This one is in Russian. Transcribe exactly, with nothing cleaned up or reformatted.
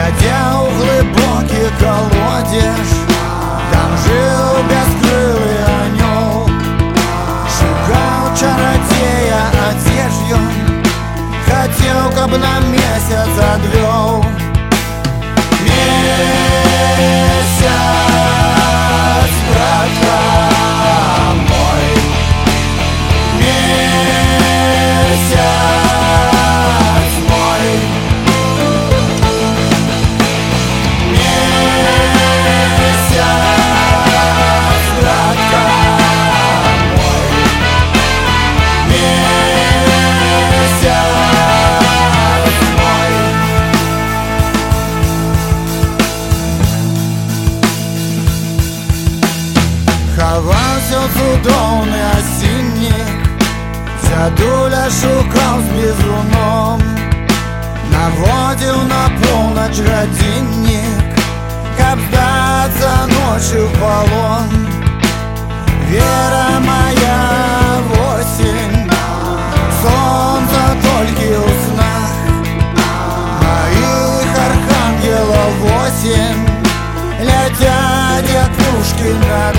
глядя у глибокий колодеж, там жил безкрылый анёл, шукал чародея одежью, хотел, каб на месяц отвел. Месяц, братка мой, месяц мой, месяц, братка мой, месяц мой. Ховався цудовний осінник, Сядуля шукав з бізуном, наводив на полночь годинник, каб сдаться ночью в полон. Вера моя в осень, солнце только у снах, моих архангелов восемь летят як пушки на